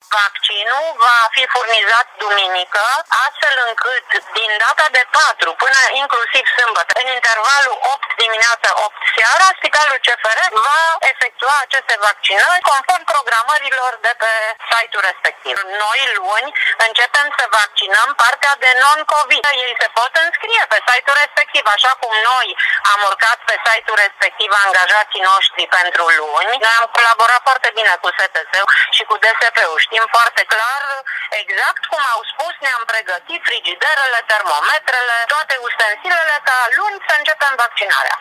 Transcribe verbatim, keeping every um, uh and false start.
Vaccinul va fi furnizat duminică, astfel încât din data de patru până inclusiv sâmbătă, în intervalul opt dimineața opt seara, Spitalul C F R va efectua aceste vaccinări conform programărilor de pe site-ul respectiv. Noi luni începem să vaccinăm partea de non-COVID. Ei se pot înscrie pe site-ul respectiv, așa cum noi am urcat pe site-ul respectiv angajații noștri pentru luni. Noi am colaborat foarte bine cu S T S-ul și cu D S P-ul. Știm foarte clar, exact cum au spus, ne-am pregătit frigiderele, termometrele, toate ustensilele ca luni să începem vaccinarea.